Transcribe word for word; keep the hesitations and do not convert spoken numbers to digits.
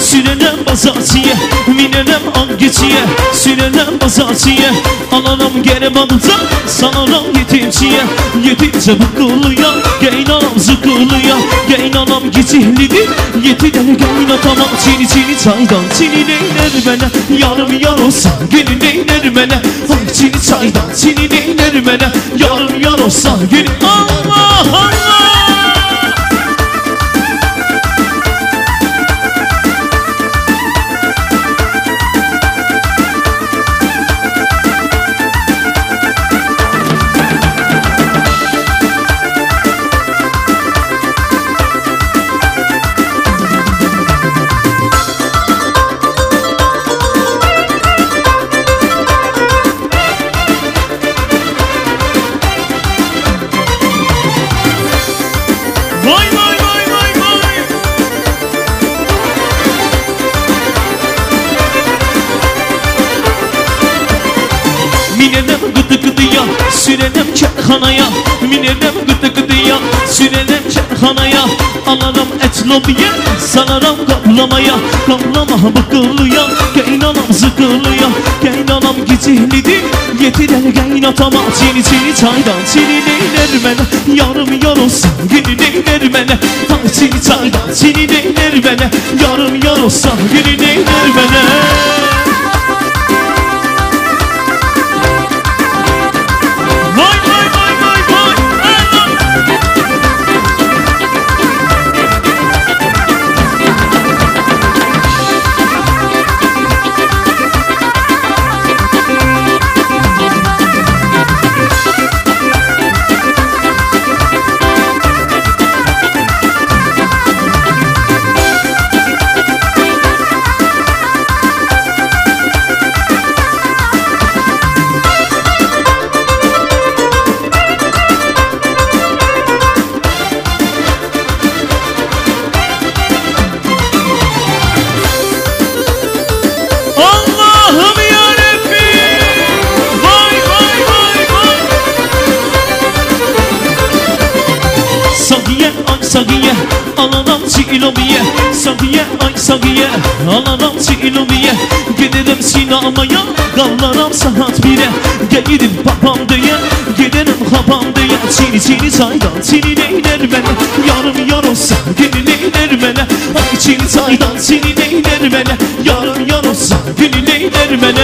Sürelem bazarçıya, minerem an geçiye. Sürelem bazarçıya, alanam gene balıta. Sananam yetimçiye, yetimçe bıkılıya. Geynanam zıkılıya, geynanam geçihlidir. Yetileri geynatamam, çini çini çaydan. Çini neyler bana, yarım yar olsa günü neyler bana. Ay çini çaydan, çini neyler bana. Yarım yar olsa günü. Allah Allah. Vay vay vay vay vay. Minenem gıdı gıdıya, sürenem kerhanaya. Minenem gıdı gıdıya, sürenem kerhanaya. Alanam et lobiye, sanarım kaplamaya. Kaplama bıkılıya, geynanam zıkılıya. Geynanam gecihlidir, yetiler geynatama. Çini çini çaydan, çini neyler bana. Yarım yar olsa günü neyler bana. Ay çini çaydan, çini neyler bana. Yarım yar olsa günü neyler bana. Vay vay vay vay vay. Allah'ım yarabbim. Vay vay vay vay. Sagiye ay sagiye, alanam çilobiye. Sagiye ay sagiye, alanam çilobiye. Giderim sinemaya, kallarım saat bire. Gelirim babam diye, giderim babam diye. Çini çini çaydan, çini neyler bana. Yarım yar olsa günü neyler bana. Ay çini çaydan, çini neyler bana. Yarım yar olsa günü neyler bana.